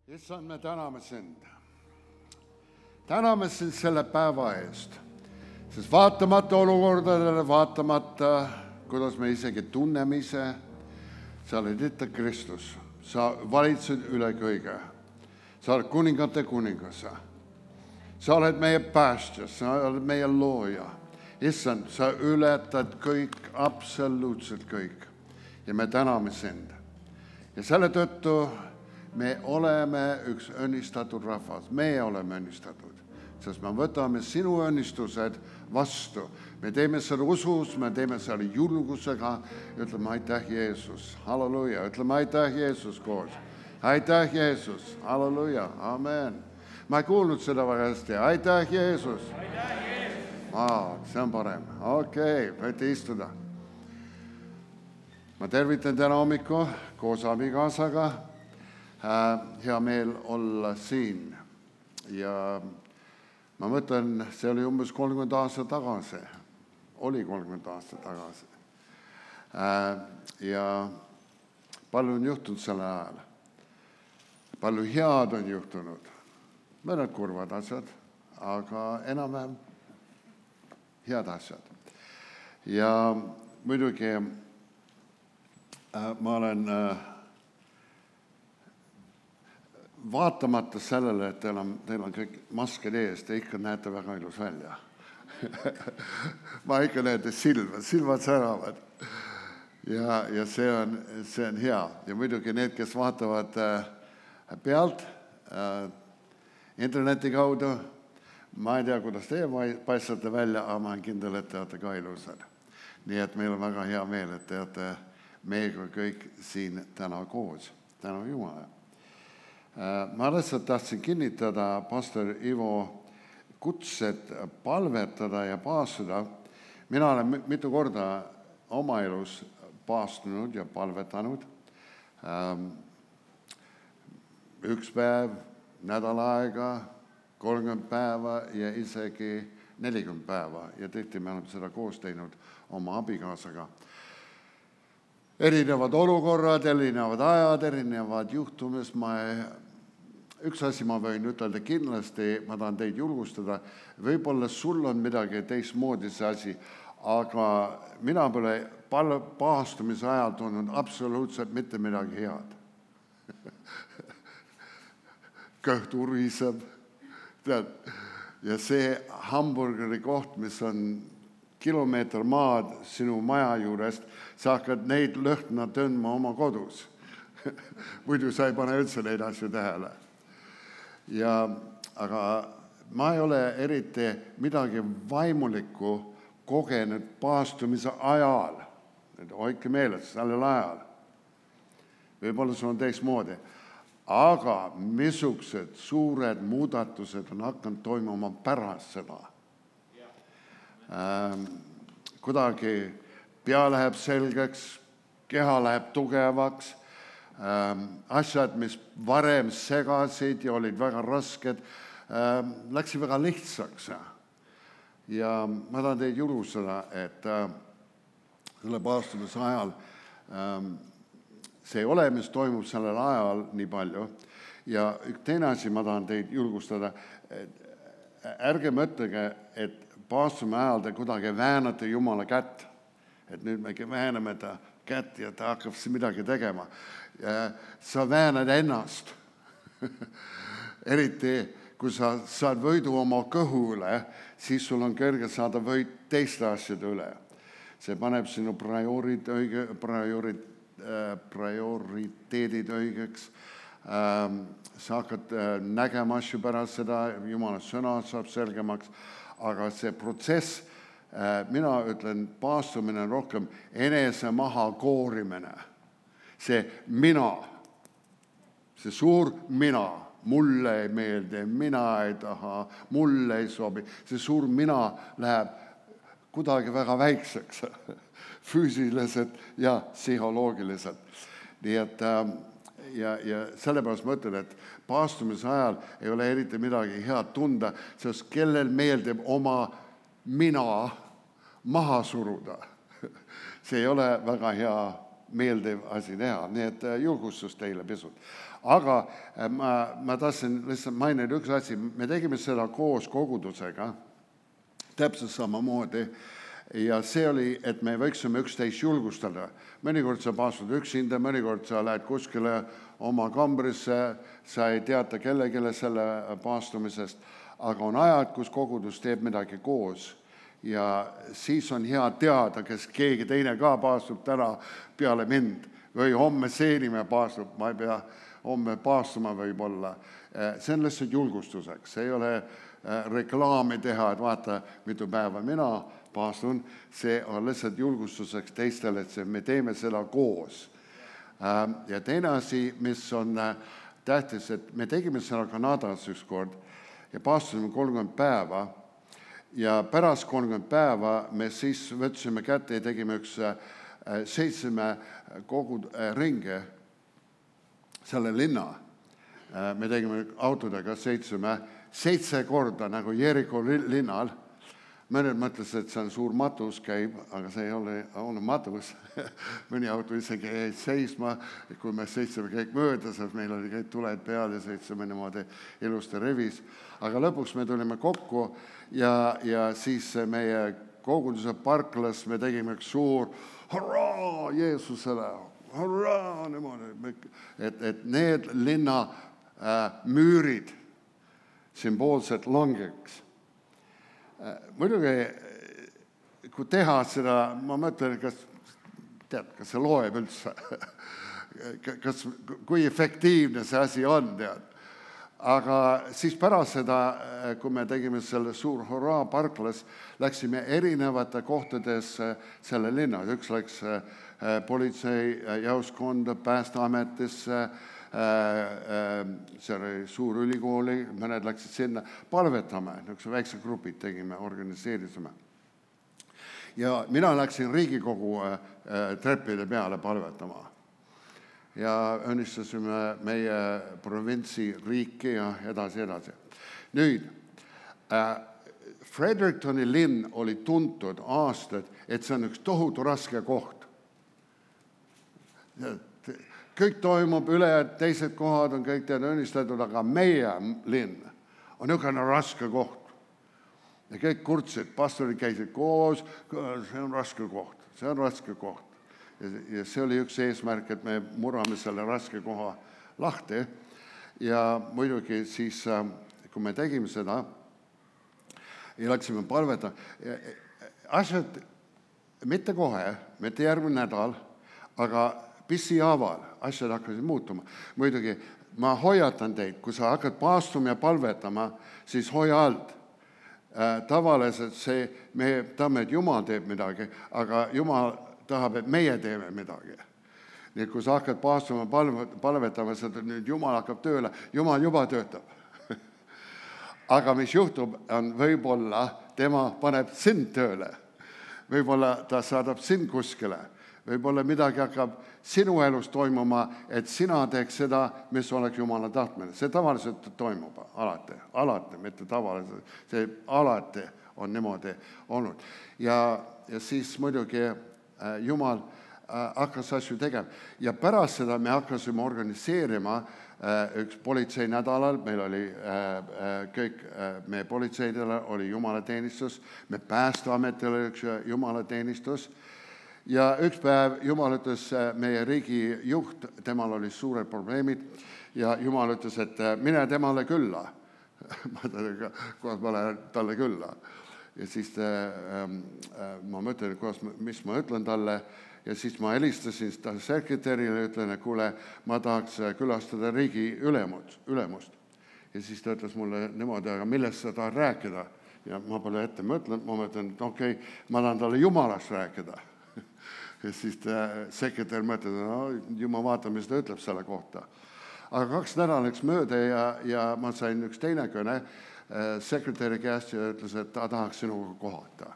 Issand, me täname sind. Täname sind selle päeva eest, sest vaatamata olukordadele, vaatamata, kuidas me isegi tunneme ise, sa oled ikka Kristus. Sa valitsed üle kõige. Sa oled kuningate kuningas. Sa oled meie päästja, sa oled meie looja. Issand, sa ületad kõik, absoluutselt kõik. Ja me täname sind. Ja selle tõttu me oleme üks õnnistatud rahvas. Meie oleme õnnistatud, sest me võtame sinu õnnistused vastu. Me teeme selle usus, me teeme selle julgusega. Ütleme aitäh, Jeesus. Halleluja. Ütleme aitäh, Jeesus koos. Aitäh, Jeesus. Halleluja. Amen. Ma ei kuulnud seda väga hästi. Aitäh, Jeesus. Aitäh, Jeesus. See on parem. Okei, võite istuda. Ma tervitan täna hommiku koos abikaasaga. Hea meel olla siin ja ma mõtlen, see oli umbes 30 aastat tagasi, oli 30 aastat tagasi ja palju on juhtunud selle ajal, palju head on juhtunud, mõned kurvad asjad, aga enam-vähem head asjad ja muidugi ma olen vaatamata sellele, et teil on kõik masked ees, te ikka näete väga ilus välja. Ma ikka näete silmad säravad. Ja see on hea. Ja muidugi need, kes vaatavad pealt interneti kaudu, ma ei tea, kuidas teie paistate välja, aga ma olen kindel, et te olete ka ilusad. Nii et meil on väga hea meel, et te olete meiega kõik siin täna koos. Tänu Jumala. Ma lihtsalt tahtsin kinnitada pastor Ivo kutset palvetada ja paastuda. Mina olen mitu korda oma elus paastunud ja palvetanud. Üks päev, nädal aega, 30 päeva ja isegi 40 päeva. Ja tihti me oleme seda koos teinud oma abikaasaga. Erinevad olukorrad, erinevad ajad, erinevad juhtumis. Üks asi ma võin ütelda kindlasti, ma tahan teid julgustada, võib-olla sul on midagi teistmoodi see asi, aga mina pole paastumise ajal tundnud absoluutselt mitte midagi head. Kõht uriseb. Ja see hamburgeri koht, mis on kilomeeter maad sinu maja juurest, sa hakkad neid lõhna tõndma oma kodus. Muidu sa ei pane üldse neid asju tähele. Aga ma ei ole eriti midagi vaimulikku kogenud paastumise ajal. Hoidke meeles, sellel ajal. Võib-olla see on teistmoodi. Aga missugused suured muudatused on hakanud toimuma pärast seda. Kuidagi pea läheb selgeks, keha läheb tugevaks, asjad, mis varem segasid ja olid väga rasked, läksid väga lihtsaks. Ja ma tahan teid julgustada, et selle paastumise ajal see ei ole, mis toimub sellel ajal nii palju. Ja teine asi, ma tahan teid julgustada, ärge mõtlege, et paastumise ajal te kuidagi väänate Jumala kätt. Et nüüd me vääname ta kätt ja ta hakkab midagi tegema. Sa väänad ennast. Eriti, kui sa saad võidu oma kõhu üle, siis sul on kerge saada võid teiste asjade üle. See paneb sinu prioriteedid õigeks. Sa hakkad nägema asju pärast seda, Jumala sõna saab selgemaks, aga see protsess, mina ütlen, paastumine on rohkem enese maha koorimine. See mina, see suur mina, mulle ei meeldi, mina ei taha, mulle ei sobi. See suur mina läheb kuidagi väga väikseks, füüsiliselt ja psühholoogiliselt. Nii et, ja sellepärast ma ütlen, et paastumise ajal ei ole eriti midagi head tunda, sest kellel meeldib oma mina maha suruda. See ei ole väga hea meeldiv asi teha, nii et julgustus teile pisut. Aga ma tahtsin lihtsalt mainida üks asi, me tegime seda koos kogudusega, täpselt samamoodi, ja see oli, et me võiksime üksteist julgustada. Mõnikord sa paastud üksinda, mõnikord sa lähed kuskile oma kambrisse, sa ei teata kellelegi selle paastumisest, aga on ajad, kus kogudus teeb midagi koos. Ja siis on hea teada, kes keegi teine ka paastub täna peale mind või homme seenime paastub, ma ei pea homme paastuma võib-olla. See on lihtsalt julgustuseks, see ei ole reklaami teha, et vaata, mitu päeva mina paastun, see on lihtsalt julgustuseks teistele, et me teeme seda koos. Ja teine asi, mis on tähtis, et me tegime seda Kanadas üks kord ja paastusime 30 päeva ja pärast 30 päeva me siis võtsime kätte ja tegime üks 7 ringe selle linna. Me tegime autodega 7 korda nagu Jeriko linnal. Mõned mõtlesid, et see on suur matus käib, aga see ei ole matus. Mõni auto isegi jäi seisma, kui me sõitsime kõik mööda, sest meil oli kõik tuled peal ja sõitsime niimoodi ilusti revis. Aga lõpuks me tulime kokku ja siis meie koguduse parklas me tegime üks suur hurraa Jeesusele, hurraa niimoodi, et need linna müürid sümboolselt langeks. Muidugi, kui teha seda, ma mõtlen, kas see loeb üldse, kui efektiivne see asi on, tead. Aga siis pärast seda, kui me tegime selle suur hurraa parklas, läksime erinevate kohtades selle linna. Üks läks politsei jaoskonda, Päästeametisse, see oli suur ülikooli, mõned läksid sinna palvetama, niisuguse väikse grupid tegime, organiseerisime. Ja mina läksin Riigikogu treppide peale palvetama. Ja õnnistasime meie provintsi riiki ja edasi. Nüüd, Frederictoni linn oli tuntud aastad, et see on üks tohutu raske koht. Kõik toimub üle, teised kohad on kõik õnnistatud, aga meie linn on niisugune raske koht. Ja kõik kurtsid, pastorid käisid koos, see on raske koht. Ja see oli üks eesmärk, et me murrame selle raske koha lahti. Ja muidugi siis, kui me tegime seda ja läksime palveta, asjad mitte kohe, mitte järgmine nädal, aga pissihaaval asjad hakkasid muutuma. Muidugi, ma hoiatan teid, kui sa hakkad paastuma ja palvetama, siis hoia alt. Tavaliselt me tahame, et Jumal teeb midagi, aga Jumal tahab, et meie teeme midagi. Nii et kui sa hakkad paastuma palvetama, siis nüüd Jumal hakkab tööle, Jumal juba töötab. Aga mis juhtub, on võib-olla tema paneb sind tööle. Võib-olla ta saadab sind kuskile. Võib-olla midagi hakkab sinu elus toimuma, et sina teeks seda, mis oleks Jumala tahtmine. See tavaliselt toimub alati, mitte tavaliselt. See alati on niimoodi olnud. Ja siis muidugi Jumal hakkas asju tegema. Ja pärast seda me hakkasime organiseerima üks politsei nädalal, meil oli kõik, meie politseidele oli jumalateenistus, me Päästeametile üks jumalateenistus. Ja üks päev Jumal ütles, meie riigi juht, temal oli suured probleemid ja Jumal ütles, et mine temale külla. Ma ütlen, kuidas ma lähen talle külla. Ja siis ma mõtlen, mis ma ütlen talle ja siis ma helistasin ta sekretärile ja ütlen, et kuule, ma tahaks külastada riigi ülemust. Ja siis ta ütles mulle niimoodi, aga millest sa tahad rääkida? Ja ma pole ette mõtlen, ma mõtlen, et okei, ma tahan talle Jumalast rääkida. Ja siis sekretär mõtleb, no Jumal vaata, mis ta ütleb selle kohta. Aga 2 nädalat läks mööda ja ma sain üks teine kõne sekretäri käest ja ütles, et ta tahaks sinuga kohata.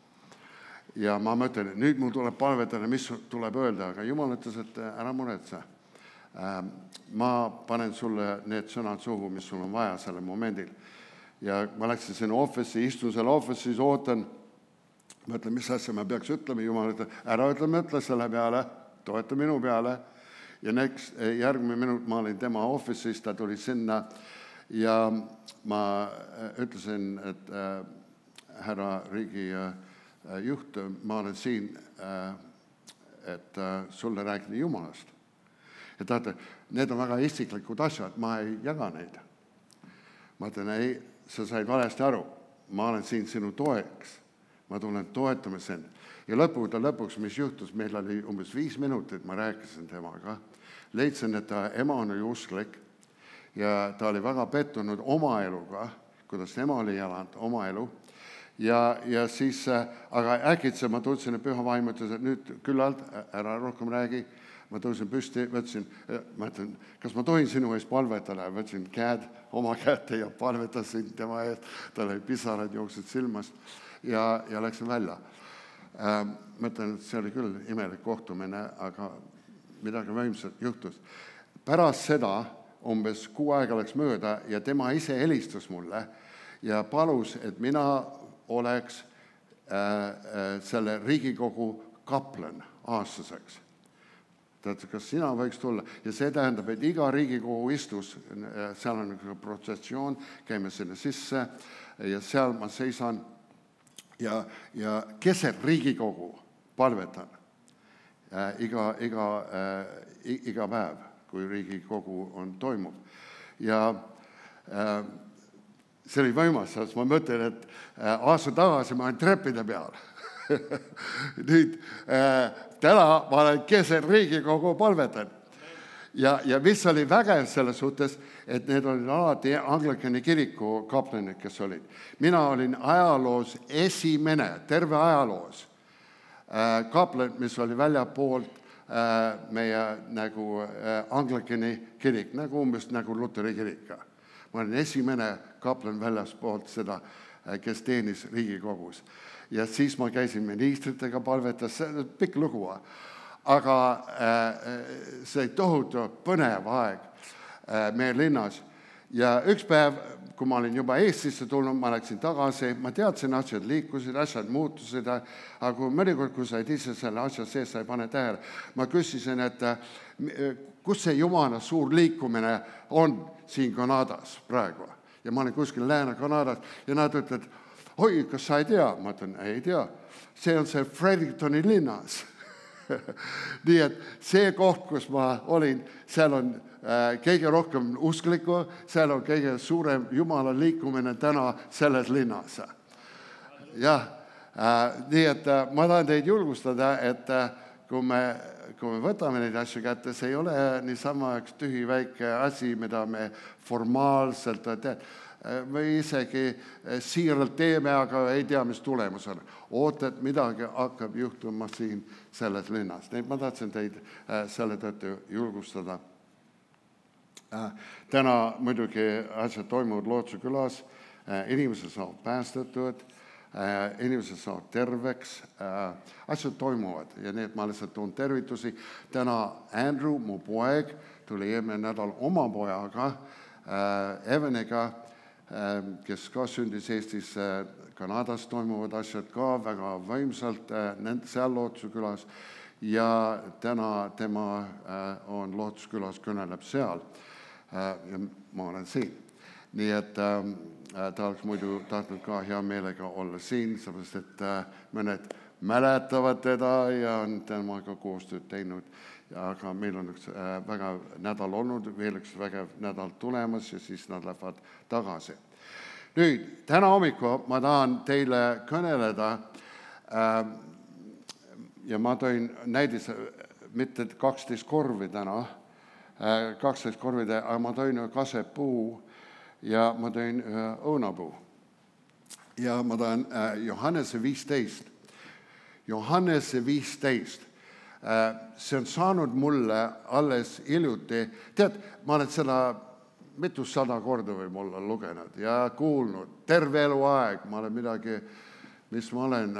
Ja ma mõtlen, et nüüd mul tuleb palvetada, mis tuleb öelda, aga Jumal ütles, et ära muretse. Ma panen sulle need sõnad suhu, mis sul on vaja sellel momendil. Ja ma läksin sinna office'i, istun selle office'is, ootan, mõtlen, mis asja ma peaks ütlema, Jumal ütleb, ära ütle selle peale. toeta minu peale. Ja järgmine minut ma olin tema office'is, ta tuli sinna ja ma ütlesin, et härra riigi juht, ma olen siin, et sulle rääkida Jumalast. Ja ta, need on väga isiklikud asjad, ma ei jaga neid. Ma ütlen, ei, sa said valesti aru, ma olen siin sinu toeks, ma tulen toetama sind. Ja lõpuks, mis juhtus, meil oli umbes 5 minutit, ma rääkisin temaga, leidsin, et ta ema on usklik ja ta oli väga pettunud oma eluga, kuidas tema oli elanud oma elu. Ja siis, aga äkitse ma tundsin, et püha vaim ütles, et nüüd küllalt, ära rohkem räägi. Ma tõusin püsti, ma ütlen, kas ma tohin sinu ees palvetada? Võtsin oma kätte ja palvetasin tema ees. Tal oli pisarad jooksid silmast ja läksin välja. Ma ütlen, et see oli küll imelik kohtumine, aga midagi võimsat juhtus. Pärast seda umbes 6 aega läks mööda ja tema ise helistas mulle ja palus, et mina oleks selle Riigikogu kaplan aastaseks. Kas sina võiks tulla? Ja see tähendab, et iga Riigikogu istus, seal on üks protsessioon, käime sinne sisse ja seal ma seisan ja keset Riigikogu palvetan iga päev, kui Riigikogu toimub. Ja see oli võimas, sest ma mõtlen, et aasta tagasi ma olen treppide peal. Nüüd täna ma olen keset Riigikogu palvetan. Ja mis oli vägev selles suhtes, et need olid alati Anglikani kiriku kaplanid, kes olid. Mina olin ajaloos esimene, terve ajaloos kaplan, mis oli väljapoolt meie nagu Anglikani kirik, nagu umbes nagu Luteri kirika. Ma olin esimene kaplan väljaspoolt seda, kes teenis Riigikogus. Ja siis ma käisin ministritega palvetas, see on pikk lugu. Aga see tohutu põnev aeg meie linnas. Ja üks päev, kui ma olin juba Eestisse tulnud, ma läksin tagasi, ma teadsin, asjad liikusid, asjad muutusid, aga kui mõnikord, kui sa ise selle asja sees, sa ei pane tähele. Ma küsisin, et kus see Jumala suur liikumine on siin Kanadas praegu. Ja ma olin kuskil Lääne-Kanadas ja nad ütlevad, oi, kas sa ei tea? Ma ütlen, ei tea. See on see Frederictoni linnas. Nii et see koht, kus ma olin, seal on kõige rohkem usklikku, seal on kõige suurem Jumala liikumine täna selles linnas. Jah, nii et ma tahan teid julgustada, et kui me võtame neid asju kätte, see ei ole niisama üks tühi väike asi, mida me formaalselt või isegi siiralt teeme, aga ei tea, mis tulemus on. Oota, et midagi hakkab juhtuma siin selles linnas. Ma tahtsin teid selle tõttu julgustada. Täna muidugi asjad toimuvad Lootse külas, inimesed saavad päästetud, inimesed saavad terveks, asjad toimuvad ja need ma lihtsalt toon tervitusi. Täna Andrew, mu poeg, tuli eelmine nädal oma pojaga, Evaniga, kes ka sündis Eestis, Kanadas toimuvad asjad ka väga võimsalt seal Lootse külas ja täna tema on Lootse külas, kõneleb seal ja ma olen siin. Nii et ta oleks muidu tahtnud ka hea meelega olla siin, sellepärast et mõned mäletavad teda ja on temaga koostööd teinud. Aga meil on üks väga nädal olnud, veel üks vägev nädal tulemas ja siis nad lähevad tagasi. Nüüd, täna hommiku ma tahan teile kõneleda ja ma tõin näidise mitte 12 korvi täna, 12 korvide, aga ma tõin kasepuu ja ma tõin õunapuu. Ja ma tahan Johannese 15. Johannese 15. See on saanud mulle alles hiljuti. Tead, ma olen seda mitusada korda võib-olla lugenud ja kuulnud. Terve eluaeg ma olen midagi, mis ma olen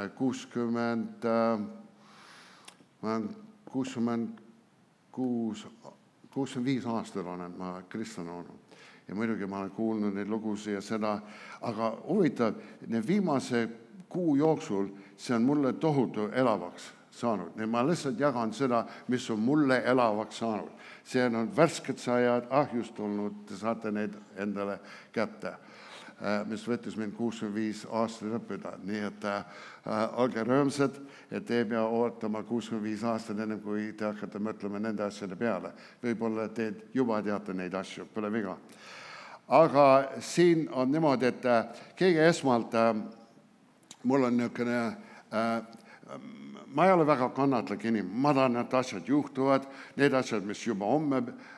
65 aastal olen ma kristlane olnud. Ja muidugi ma olen kuulnud neid lugusid ja seda, aga huvitav, need viimase kuu jooksul see on mulle tohutu elavaks saanud. Nii ma lihtsalt jagan seda, mis on mulle elavaks saanud. See on värsked sajad ahjust tulnud, te saate neid endale kätte, mis võttis mind 65 aastat õppida. Nii et olge rõõmsad, et te ei pea ootama 65 aastat enne, kui te hakkate mõtlema nende asjade peale. Võib-olla te juba teate neid asju, pole viga. Aga siin on niimoodi, et kõige esmalt mul on niisugune, ma ei ole väga kannatlik inimene, ma tahan, et asjad juhtuvad, need asjad, mis juba homme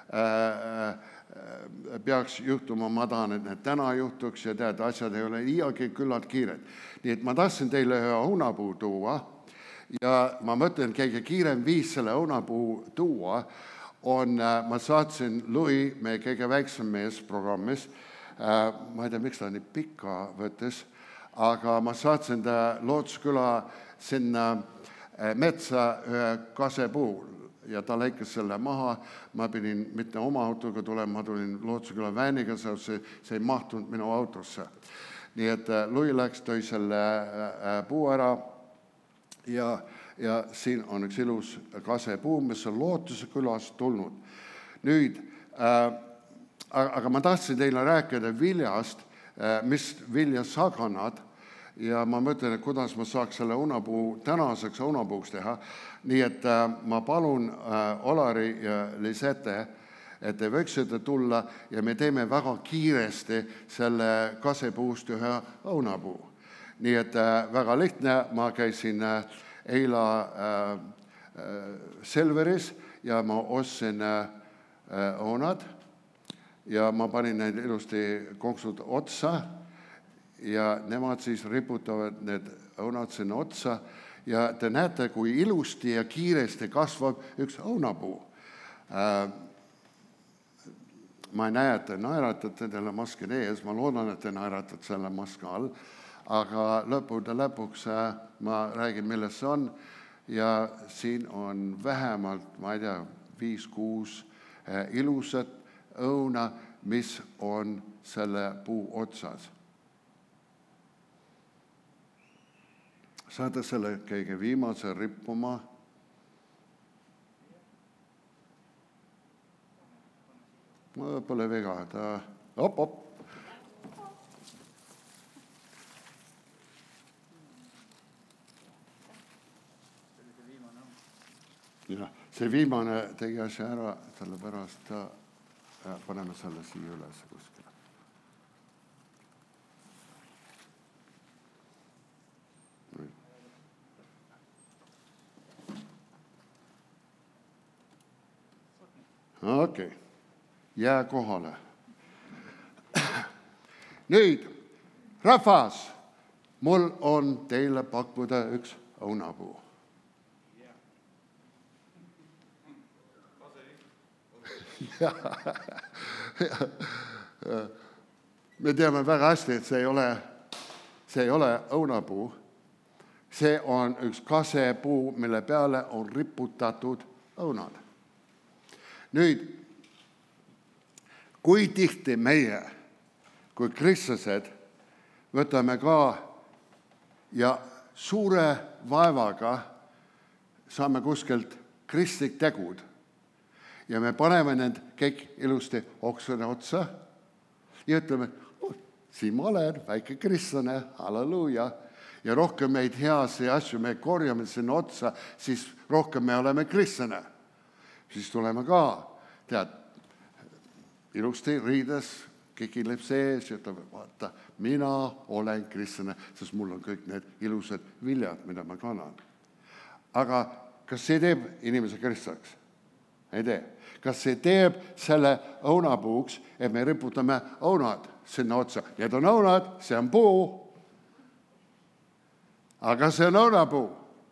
peaks juhtuma, ma tahan, et need täna juhtuks ja tead, asjad ei ole iiagi küllalt kiired. Nii et ma tahtsin teile ühe õunapuu tuua ja ma mõtlen, kõige kiirem viis selle õunapuu tuua on, ma saatsin Louis, meie kõige väiksem mees programmis, ma ei tea, miks ta nii pikka võttis, aga ma saatsin ta Lootsküla sinna metsa ühe kasepuu ja ta lõikas selle maha. Ma pidin mitte oma autoga tulema, ma tulin Lootsküla vääniga, see ei mahtunud minu autosse. Nii et Louis läks, tõi selle puu ära ja siin on üks ilus kasepuu, mis on Lootuse külast tulnud. Nüüd, aga ma tahtsin teile rääkida viljast, mis viljasaganad, ja ma mõtlen, et kuidas ma saaks selle õunapuu tänaseks õunapuuks teha. Nii et ma palun Olari ja Lisette, et te võiksite tulla ja me teeme väga kiiresti selle kasepuust ühe õunapuu. Nii et väga lihtne, ma käisin eila Selveris ja ma ostsin õunad ja ma panin neid ilusti konksud otsa ja nemad siis riputavad need õunad sinna otsa ja te näete, kui ilusti ja kiiresti kasvab üks õunapuu. Ma ei näe, et te naeratate teile maskide ees, ma loodan, et te naeratate selle maska all, aga lõpuks ma räägin, milles see on ja siin on vähemalt, ma ei tea, 5-6 ilusat õuna, mis on selle puu otsas. Saate selle kõige viimase rippuma. Pole viga, op. Ja, see viimane tegi asja ära, sellepärast paneme selle siia üles kuskile. Okei, jää kohale. Nüüd, rahvas, mul on teile pakkuda üks õunapuu. Me teame väga hästi, et see ei ole õunapuu. See on üks kasepuu, mille peale on riputatud õunad. Nüüd, kui tihti meie, kui kristlased, võtame ka ja suure vaevaga saame kuskilt kristlik tegud ja me paneme need kõik ilusti oksade otsa ja ütleme, siin ma olen, väike kristlane, halleluuja, ja rohkem meid heasi asju me korjame sinna otsa, siis rohkem me oleme kristlane. Siis tuleme ka, tead, ilusti riides, kikileb sees ja ütleb, vaata, mina olen kristlane, sest mul on kõik need ilusad viljad, mida ma kannan. Aga kas see teeb inimese kristlaks? Ei tee. Kas see teeb selle õunapuuks, et me riputame õunad sinna otsa? Need on õunad, see on puu. Aga see on õunapuu.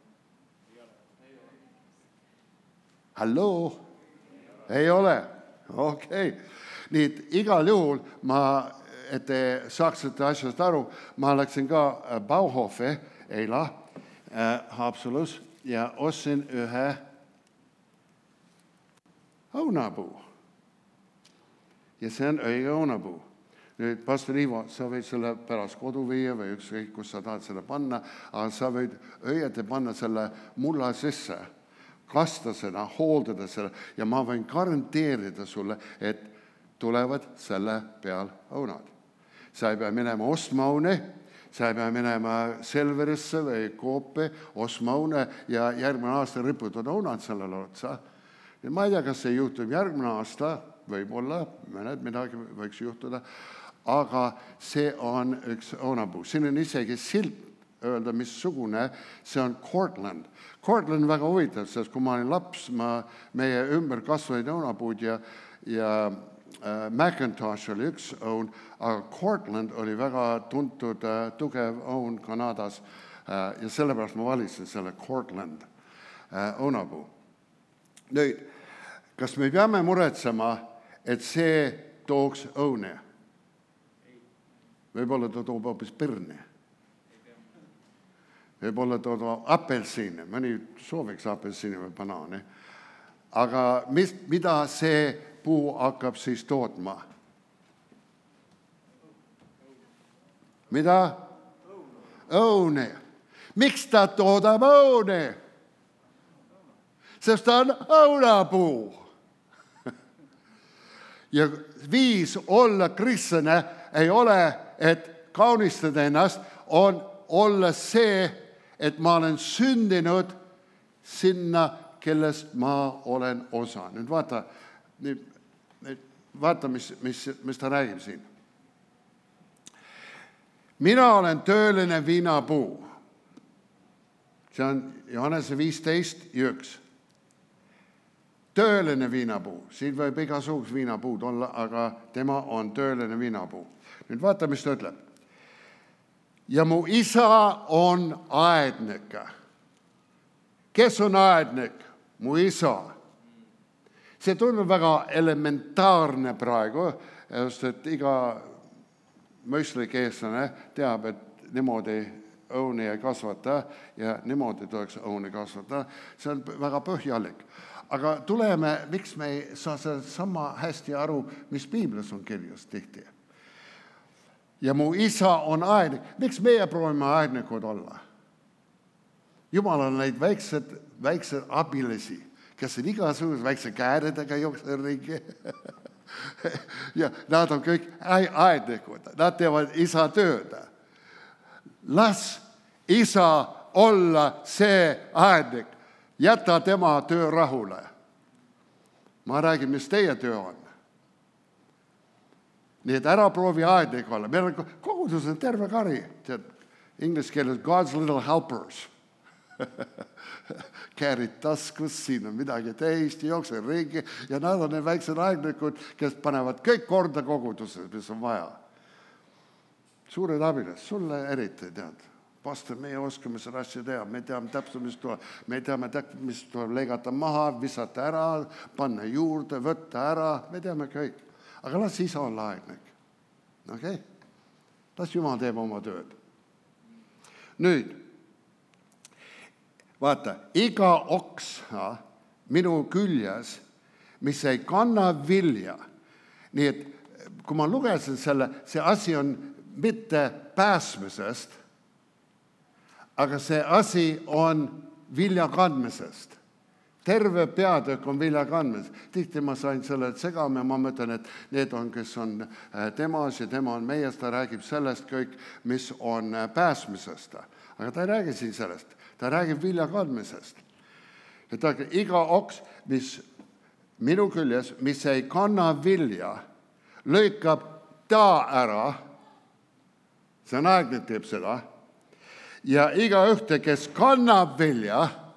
Halloo? Ei ole? Okei. Nii et igal juhul, et te saaksite asjast aru, ma läksin ka Bauhofi eila Haapsalus ja ostsin ühe õunapuu. Ja see on õige õunapuu. Nüüd, pastor Ivo, sa võid selle pärast kodu viia või ükskõik, kus sa tahad selle panna, aga sa võid õieti panna selle mulla sisse, kasta seda, hooldada selle ja ma võin garanteerida sulle, et tulevad selle peal õunad. Sa ei pea minema ostma õune, sa ei pea minema Selverisse või Coopi ostma õune ja järgmine aasta riputada õunad sellele otsa. Ja ma ei tea, kas see juhtub järgmine aasta, võib-olla, midagi võiks juhtuda, aga see on üks õunapuu. Siin on isegi silt öelda, missugune, see on Cortland. Cortland on väga huvitav, sest kui ma olin laps, meie ümber kasvasid õunapuud ja McIntosh oli üks õun, aga Cortland oli väga tuntud tugev õun Kanadas ja sellepärast ma valisin selle Cortland õunapuu. Nüüd, kas me peame muretsema, et see tooks õune? Võib-olla ta toob hoopis pirni. Võib-olla ta toob apelsiine, mõni sooviks apelsiine või banaani. Aga mida see puu hakkab siis tootma? Mida? Õune. Miks ta toodab õune? Sest ta on õunapuu. Ja viis olla kristlane ei ole, et kaunistada ennast, on olla see, et ma olen sündinud sinna, kellest ma olen osa. Nüüd vaata mis ta räägib siin. Mina olen tööline viinapuu. See on Johannese 15:1. Tööline viinapuu. Siin võib igasugused viinapuud olla, aga tema on tööline viinapuu. Nüüd vaata, mis ta ütleb. Ja mu isa on aednik. Kes on aednik? Mu isa. See tundub väga elementaarne praegu, just et iga mõistlik eestlane teab, et niimoodi õuni ei kasvata ja niimoodi tuleks õuni kasvata. See on väga põhjalik. Aga tuleme, miks me ei saa sama hästi aru, mis Piiblis on kirjas tihti. Ja mu isa on aednik. Miks meie proovime aednikud olla? Jumal on neid väiksed abilisi, kes on igasugused väikse käedega jooksevad ringi. Ja nad on kõik aednikud. Nad teevad isa tööd. Las isa olla see aednik. Jäta tema töö rahule. Ma räägin, mis teie töö on. Nii et ära proovi aednik olla. Meil on kogudus on terve kari. Inglise keeles God's little helpers. Käärid taskus, siin on midagi teist, jookse ringi ja nad on need väiksed aednikud, kes panevad kõik korda koguduses, mis on vaja. Suured abides, sulle eriti tead. Pastor, meie oskame seda asja teha, me teame täpselt, mis tuleb leigata maha, visata ära, panna juurde, võtta ära, me teame kõik. Aga las isa olla aednik. Okay? Las Jumal teeb oma tööd. Nüüd, vaata, iga oks minu küljes, mis ei kanna vilja. Nii et kui ma lugesin selle, see asi on mitte pääsmisest, aga see asi on vilja kandmisest. Terve peatükk on vilja kandmisest. Tihti ma sain selle segama ja ma mõtlen, et need on, kes on temas ja tema on meies, ta räägib sellest kõik, mis on pääsmisest. Aga ta ei räägi siin sellest, ta räägib vilja kandmisest. Et iga oks, mis minu küljes, mis ei kanna vilja, lõikab ta ära, see on aegnet teeb seda, ja iga ühte, kes kannab vilja,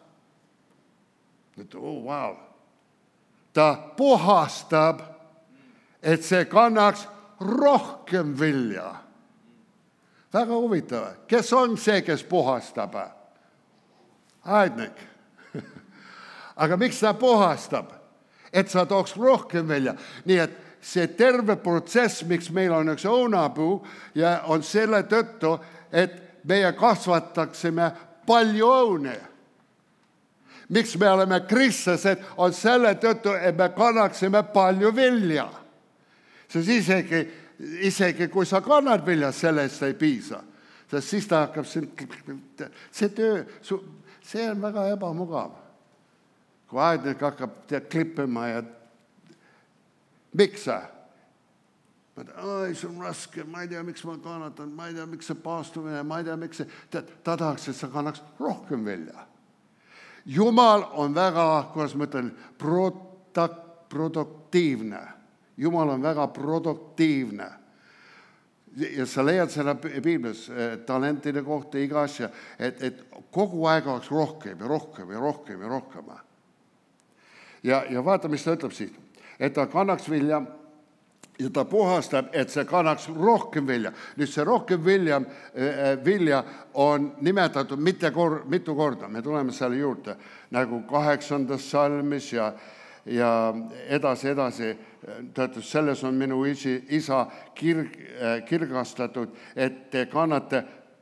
wow, ta puhastab, et see kannaks rohkem vilja. Väga huvitav. Kes on see, kes puhastab? Aednik. Aga miks ta puhastab? Et sa tooks rohkem vilja. Nii et see terve protsess, miks meil on üks õunapuu ja on selle tõttu, et meie kasvataksime palju õune. Miks me oleme kristlased, on selle tõttu, et me kannaksime palju vilja. Sest isegi isegi kui sa kannad vilja, sellest ei piisa. Sest siis ta hakkab see töö, see on väga ebamugav. Kui aednik hakkab klippima ja miks sa? See on raske, ma ei tea, miks ma kannatan, ma ei tea, miks see paastumine, ma ei tea, miks see... Ta tahaks, et sa kannaks rohkem vilja. Jumal on väga, kuidas ma ütlen, produktiivne. Jumal on väga produktiivne. Ja sa leiad seda Piiblis talentide kohta iga asja, et kogu aeg oleks rohkem ja rohkem ja rohkem ja rohkem. Ja vaata, mis ta ütleb siit, et ta kannaks vilja ja ta puhastab, et see kannaks rohkem vilja. Nüüd see rohkem vilja on nimetatud mitu korda. Me tuleme selle juurde nagu 8. salmis ja edasi. Ta ütles, selles on minu isa kirgastatud, et te kannate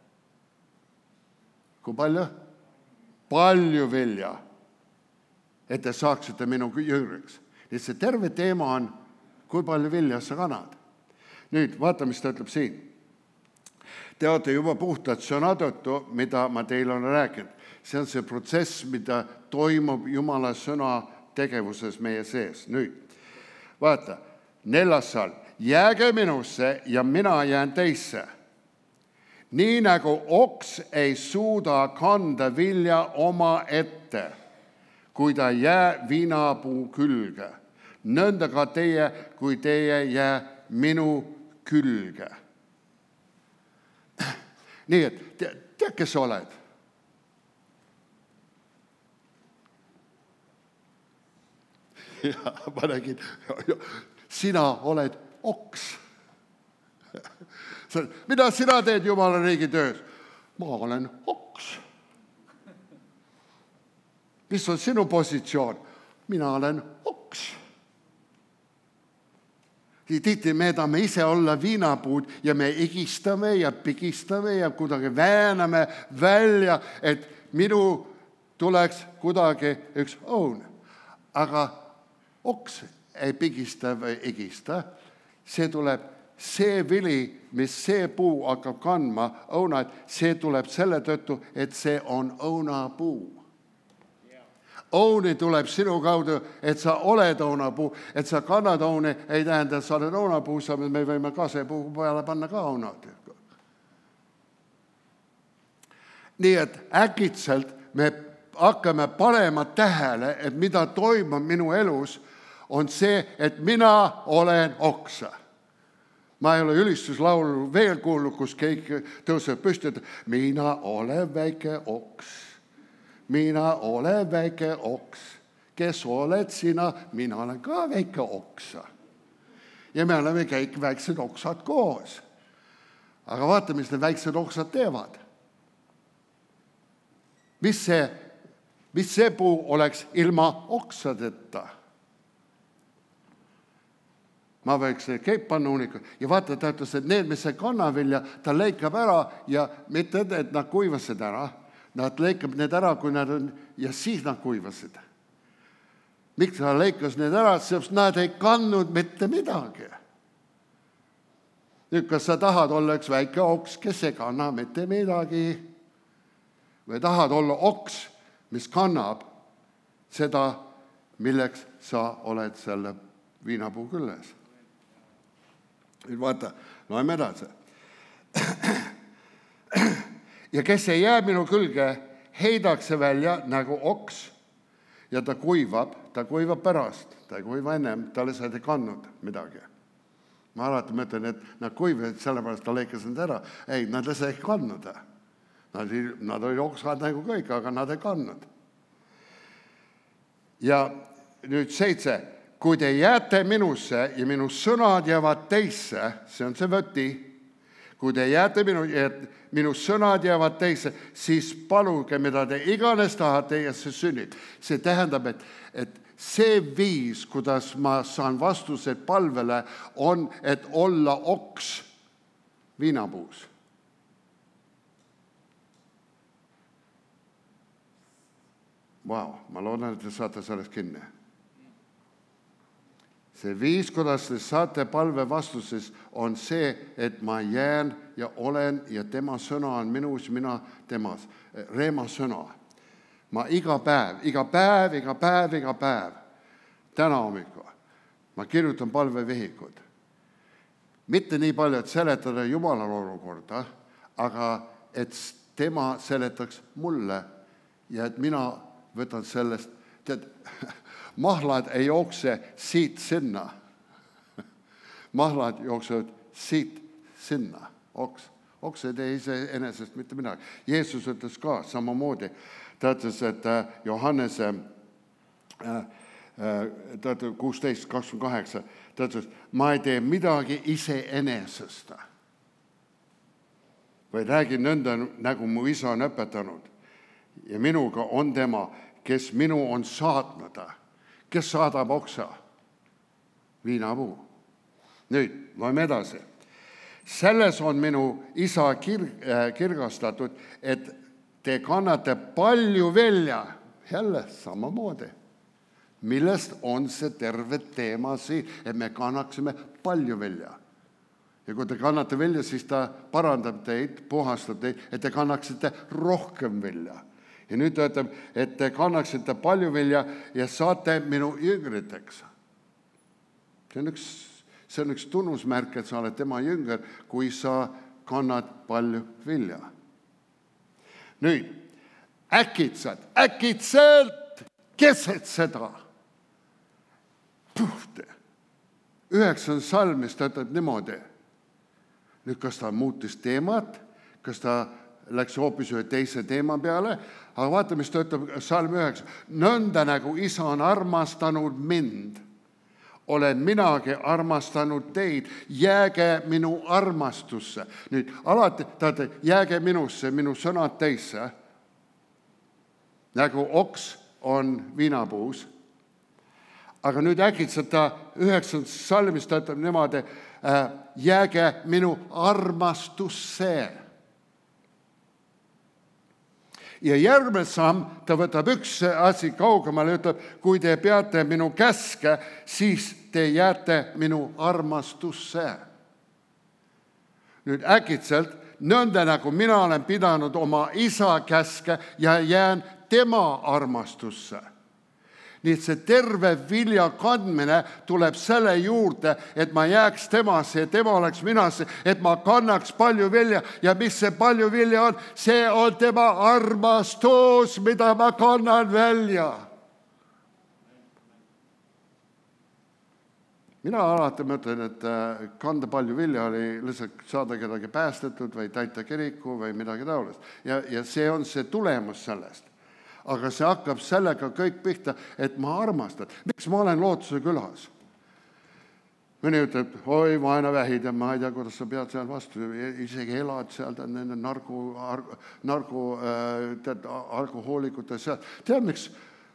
kui palju? Palju vilja, et te saaksite minu jüngriks. Nii see terve teema on, kui palju vilja sa kannad. Nüüd, vaata, mis ta ütleb siin. Te olete juba puhtad sõna tõttu, mida ma teile olen rääkinud. See on see protsess, mida toimub Jumala sõna tegevuses meie sees. Nüüd, vaata, 4. salm. Jääge minusse ja mina jään teisse. Nii nagu oks ei suuda kanda vilja oma ette, kui ta jää viinapuu külge. Nõnda ka teie, kui teie jää minu külge. Nii et, tead, kes sa oled? Ja ma nägin, sina oled oks. Mida sina teed Jumala riigi töös? Ma olen oks. Mis on sinu positsioon? Mina olen oks. Tihti me tahame ise olla viinapuud ja me igistame ja pigistame ja kuidagi vääname välja, et minu tuleks kuidagi üks õun. Aga oks ei pigista või igista. See tuleb see vili, mis see puu hakkab kandma õunad, see tuleb selle tõttu, et see on õunapuu. Õuni tuleb sinu kaudu, et sa oled õunapuu, et sa kannad õuni, ei tähenda, et sa oled õunapuu, me võime kasepuu peale panna ka õunad. Nii et äkitselt me hakkame panema tähele, et mida toimub minu elus, on see, et mina olen oksa. Ma ei ole ülistuslaulu veel kuulnud, kus keegi tõuseb püsti, et mina olen väike oks. Mina olen väike oks. Kes oled sina? Mina olen ka väike oksa. Ja me oleme kõik väiksed oksad koos. Aga vaata, mis need väiksed oksad teevad. Mis see puu oleks ilma oksadeta? Ma võiks keip panna uunikud. Ja vaata, ta ütles, et need, mis see kannavilja, ta leikab ära ja mitte, et nad kuivasid ära. Nad leikab need ära, kui nad on, ja siis nad kuivasid. Miks ta leikas need ära? Sest nad ei kandnud mitte midagi. Nüüd, kas sa tahad olla üks väike oks, kes ei kanna mitte midagi? Või tahad olla oks, mis kannab seda, milleks sa oled selle viinapuu küljes? Nüüd vaata, loeme edasi. Ja kes ei jää minu külge, heidakse välja nagu oks ja ta kuivab pärast. Ta ei kuiva ennem, ta lihtsalt ei kandnud midagi. Ma alati mõtlen, et nad kuivasid, sellepärast ta leikas need ära. Ei, nad lihtsalt ei kandnud. Nad olid oksad nagu kõik, aga nad ei kandnud. Ja nüüd 7. Kui te jääte minusse ja minu sõnad jäävad teisse, see on see võti, kui te jääte minu sõnad jäävad teisse, siis paluge, mida te iganes tahate ja see sünnib. See tähendab, et see viis, kuidas ma saan vastused palvele, on, et olla oks viinapuus. Vau, ma loodan, et te saate sellest kinni. see viis, kuidas te saate palve vastuses, on see, et ma jään ja olen ja tema sõna on minus, mina temas. Reema sõna. Ma iga päev, täna hommikul, ma kirjutan palvevihikud. Mitte nii palju, et seletada Jumalal olukorda, aga et tema seletaks mulle ja et mina võtan sellest, tead, mahlad ei jookse siit sinna. Mahlad jooksevad siit sinna. Oks ei tee iseenesest mitte midagi. Jeesus ütles ka samamoodi. Ta ütles, et Johannese 16:28, ta ütles, ma ei tee midagi iseenesest. Vaid räägin nõnda, nagu mu isa on õpetanud. Ja minuga on tema, kes minu on saatnud. Kes saadab oksa? Viinapuu. Nüüd, loeme edasi. Selles on minu isa kirgastatud, et te kannate palju vilja. Jälle samamoodi. Millest on see terve teema siin, et me kannaksime palju vilja. Ja kui te kannate vilja, siis ta parandab teid, puhastab teid, et te kannaksite rohkem vilja. Ja nüüd ta ütleb, et te kannaksite palju vilja ja saate minu jüngriteks. See on üks tunnusmärk, et sa oled tema jünger, kui sa kannad palju vilja. Nüüd, äkitselt keset seda. 9. salmis ta ütleb niimoodi. Nüüd, kas ta muutis teemat, kas ta läks hoopis ühe teise teema peale, aga vaata, mis ta ütleb salm 9. Nõnda nagu isa on armastanud mind, olen minagi armastanud teid, jääge minu armastusse. Nüüd, alati, jääge minusse, minu sõnad teisse, nagu oks on viinapuus. Aga nüüd äkitselt ta 9. salmis ta ütleb niimoodi, jääge minu armastusse. Ja järgmine samm, ta võtab üks asi kaugemale ja ütleb, kui te peate minu käske, siis te jääte minu armastusse. Nüüd äkitselt, nõnda nagu mina olen pidanud oma isa käske ja jään tema armastusse. Nii et see terve vilja kandmine tuleb selle juurde, et ma jääks temasse ja tema oleks minasse, et ma kannaks palju vilja. Ja mis see palju vilja on? See on tema armastus, mida ma kannan välja. Mina alati mõtlen, et kanda palju vilja oli lihtsalt saada kedagi päästetud või täita kiriku või midagi taolist. Ja see on see tulemus sellest. Aga see hakkab sellega kõik pihta, et ma armastan. Miks ma olen Lootuse külas? Mõni ütleb, oi, vaenavähid ja ma ei tea, kuidas sa pead seal vastu, isegi elad seal, nende alkohoolikute seal. Tead, miks?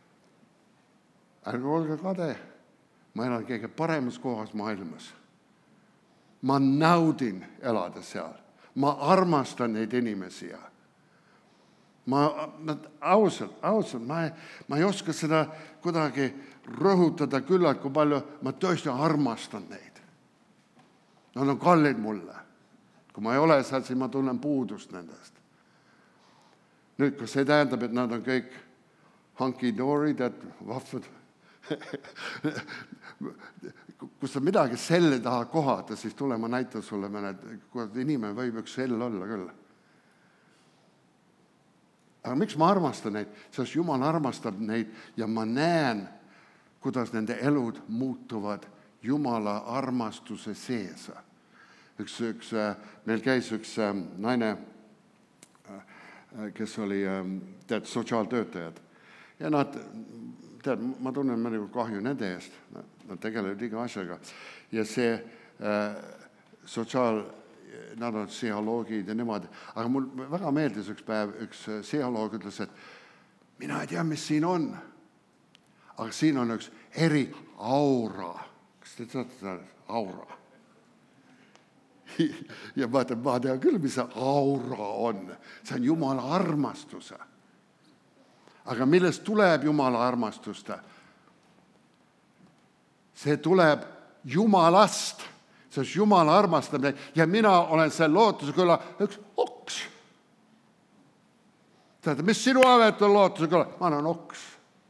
Ärge olge kade. Ma elan kõige paremas kohas maailmas. Ma naudin elada seal. Ma armastan neid inimesi. Ausalt, ma ei oska seda kuidagi rõhutada küllalt, kui palju ma tõesti armastan neid. Nad on kallid mulle. Kui ma ei ole seal, siis ma tunnen puudust nendest. Nüüd, kas see tähendab, et nad on kõik hunky-dorid, et vahvad? Kui sa midagi selle taha kohata, siis tule ma näitan sulle, kuidas inimene võib üks sell olla küll. Aga miks ma armastan neid? Sest Jumal armastab neid ja ma näen, kuidas nende elud muutuvad Jumala armastuse sees. Meil käis üks naine, kes oli sotsiaaltöötajad. Ja nad, ma tunnen mõnikord kahju nende eest. Nad tegelevad iga asjaga. Ja see nad on psühholoogid ja niimoodi. Aga mul väga meeldis üks päev, üks psühholoog ütles, et mina ei tea, mis siin on. Aga siin on üks aura. Kas te teate seda? Aura. Ja ma tean küll, mis see aura on. See on Jumala armastus. Aga millest tuleb Jumala armastust? See tuleb Jumalast, sest Jumal armastab neid ja mina olen selle lootuse kõla üks oks. Tead, mis sinu amet on lootuse kõla? Ma olen oks.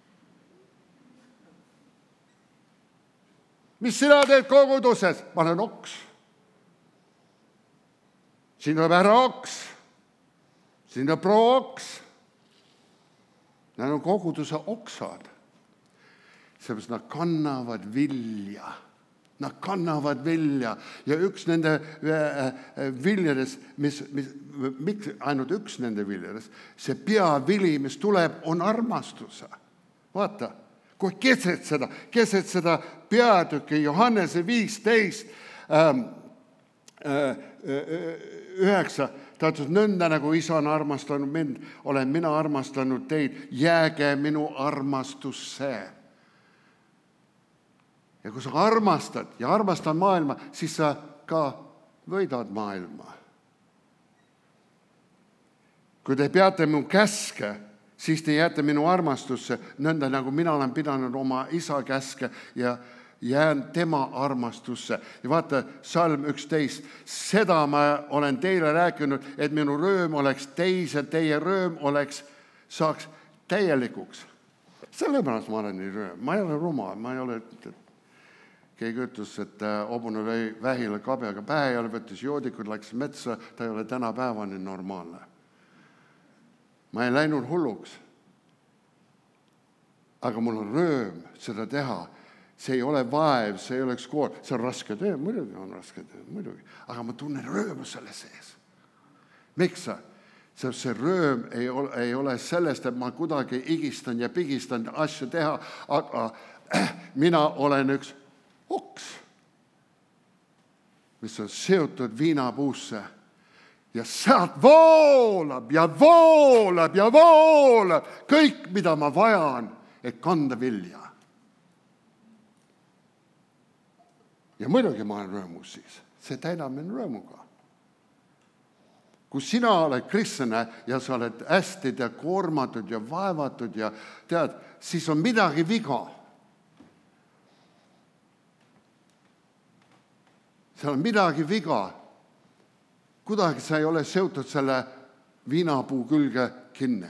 Mis sina teed koguduses? Ma olen oks. Siin on härra oks. Siin on proua oks. Nad on koguduse oksad. Seepärast nad kannavad vilja. Nad kannavad vilja ja üks nende viljades, miks ainult üks nende viljades, see peavili, mis tuleb, on armastuse. Vaata, kui keset seda peatükki Johannese 15, 9, ta ütles, nõnda nagu isa on armastanud mind, olen mina armastanud teid, jääge minu armastusse. Ja kui sa armastad ja armastad maailma, siis sa ka võidad maailma. Kui te peate mu käske, siis te jääte minu armastusse, nõnda nagu mina olen pidanud oma isa käske ja jään tema armastusse. Ja vaata, Salm 11, seda ma olen teile rääkinud, et minu rööm oleks teis ja teie rööm saaks täielikuks. Sellepärast ma olen nii rööm. Ma ei ole rumal, ma ei ole... Keegi ütles, et hobune lõi vähile kabjaga pähe ja võttis joodikud, läks metsa, ta ei ole tänapäevani normaalne. Ma ei läinud hulluks. Aga mul on rööm seda teha. See ei ole vaev, see ei oleks koor. See on raske töö, muidugi on raske töö, muidugi. Aga ma tunnen röömu selle sees. Miks sa? See rööm ei ole sellest, et ma kuidagi igistan ja pigistan asju teha, aga mina olen üks oks, mis on seotud viinapuusse ja sealt voolab ja voolab ja voolab kõik, mida ma vajan, et kanda vilja. Ja muidugi ma olen rõõmus siis. See täidab mind rõõmuga. Kui sina oled kristlane ja sa oled hästi koormatud ja vaevatud ja tead, siis on midagi viga. Seal on midagi viga. Kuidagi sa ei ole seotud selle viinapuu külge kinni.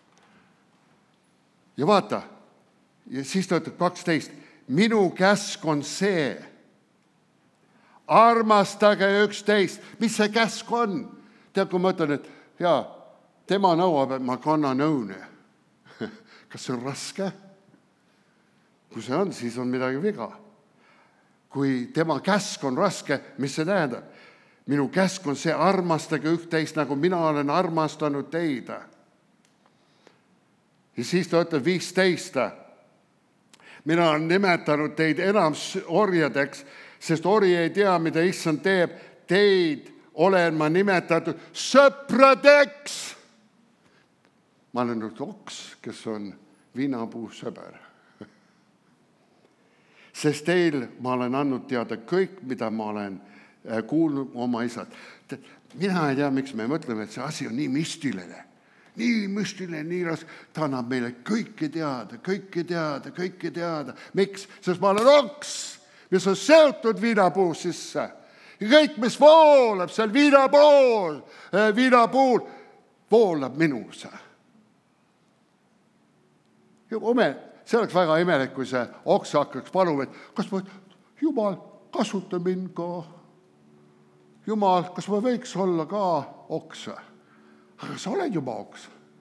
Ja vaata, ja siis ta ütleb 12, minu käsk on see, armastage üksteist. Mis see käsk on? Tead, kui ma ütlen, et jaa, tema nõuab, et ma kannan õune. Kas see on raske? Kui see on, siis on midagi viga. Kui tema käsk on raske, mis see tähendab? Minu käsk on see, armastage üksteist, nagu mina olen armastanud teid. Ja siis ta ütleb 15. Mina olen nimetanud teid enam orjadeks, sest ori ei tea, mida issand teeb. Teid olen ma nimetatud sõpradeks. Ma olen nüüd oks, kes on viinapuu sõber. Sest teil ma olen andnud teada kõik, mida ma olen kuulnud oma isad. Mina ei tea, miks me mõtleme, et see asi on nii müstiline. Nii müstiline, nii raske. Ta annab meile kõike teada, kõike teada, kõike teada. Miks? Sest ma olen oks, mis on seotud viinapuu sisse. Ja kõik, mis voolab seal viinapuul, voolab minusse. See oleks väga imelik, kui see oks hakkaks paluma, et kas ma, Jumal, kasuta mind ka. Jumal, kas ma võiks olla ka oks? Aga sa oled juba oks.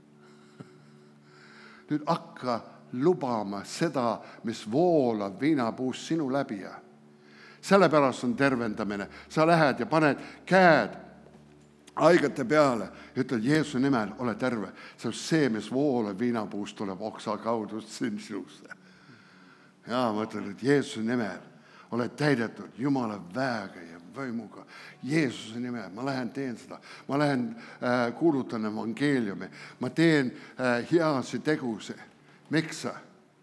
Nüüd hakka lubama seda, mis voolab viinapuust sinu läbi. Sellepärast on tervendamine. Sa lähed ja paned käed haigete peale ja ütled Jeesuse nimel, ole terve. See on see, mis voolab viinapuust, tuleb oksa kaudu sinusse. Ja ma ütlen, et Jeesuse nimel oled täidetud Jumala väega ja võimuga. Jeesuse nimel, ma lähen teen seda. Ma lähen kuulutan evangeeliumi. Ma teen heasi tegusi. Miks sa?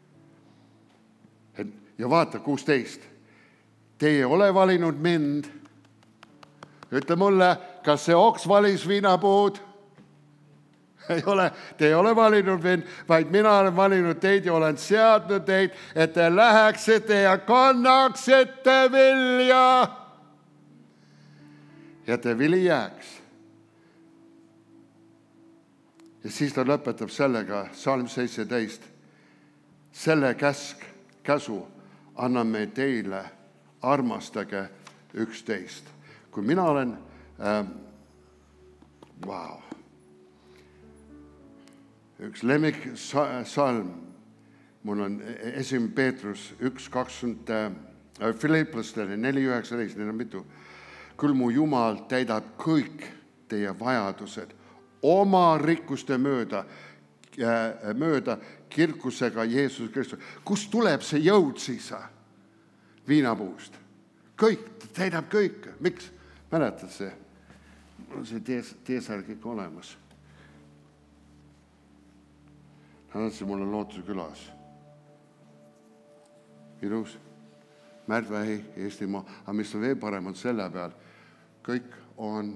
Ja vaata, 16. Te ei ole valinud mind. Ütle mulle, kas see oks valis viinapuud? Te ei ole valinud mind, vaid mina olen valinud teid ja olen seadnud teid, et te läheksite ja kannaksite vilja. Ja te vili jääks. Ja siis ta lõpetab sellega, Salm 17. Selle käsu anname teile, armastage üksteist. Kui mina olen, üks lemmiksalm, mul on 1. Peetrus 1:20, Filiplastele 4:19, neil on mitu. Küll mu Jumal täidab kõik teie vajadused oma rikkuste mööda kirkusega Jeesus Kristus. Kust tuleb see jõud siis? Viinapuust. Kõik, täidab kõik. Miks? Mäletad see? Mul on see teesar kõik olemas. Nad andsid mulle Lootuse külas. Ilus. Märdvähi, Eestimaa. Aga mis on veel parem, on selle peal. Kõik on...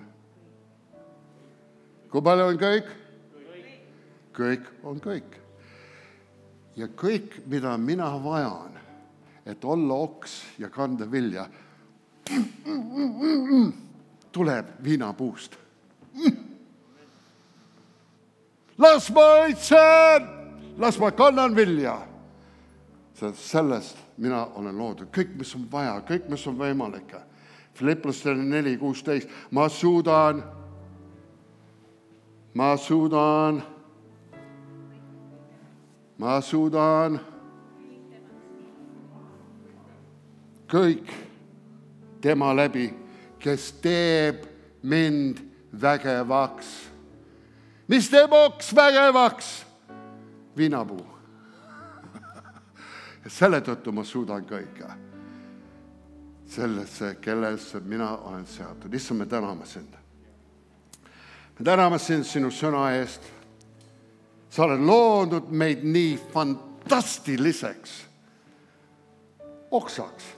Kui palju on kõik? Kõik on kõik. Ja kõik, mida mina vajan, et olla oks ja kanda vilja, tuleb viinapuust. Las ma õitsen, las ma kannan vilja. Sellest mina olen loodud. Kõik, mis on vaja, kõik, mis on võimalik. Filiplastele 4:16. Ma suudan kõik tema läbi, kes teeb mind vägevaks. Mis teeb oks vägevaks? Viinapuu. Ja selle tõttu ma suudan kõike. Sellesse, kellesse mina olen seatud. Issand, me täname sind. Me täname sind sinu sõna eest. Sa oled loodud meid nii fantastiliseks oksaks.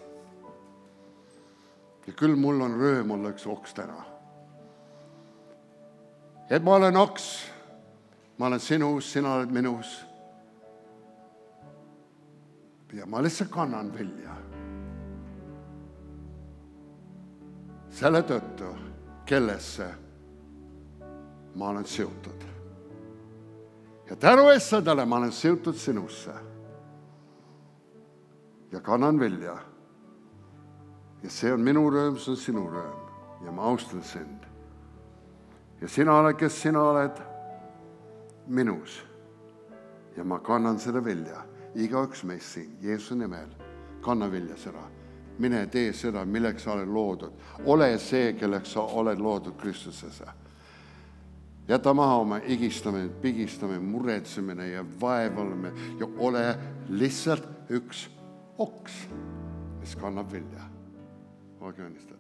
Ja küll mul on rõõm olla üks oks täna. Et ma olen oks, ma olen sinus, sina oled minus. Ja ma lihtsalt kannan vilja. Selle tõttu, kellesse ma olen seotud. Ja tänu Essadale ma olen seotud sinusse. Ja kannan vilja. Ja see on minu rõõm, see on sinu rõõm. Ja ma austan sind. Ja sina oled, kes sina oled minus. Ja ma kannan seda vilja. Igaüks meist siin, Jeesuse nimel, kanna vilja seda. Mine tee seda, milleks sa oled loodud. Ole see, kelleks sa oled loodud Kristuses. Jäta maha oma igistamine, pigistamine, muretsemine ja vaevalemine ja ole lihtsalt üks oks, mis kannab vilja. Olge õnnistatud.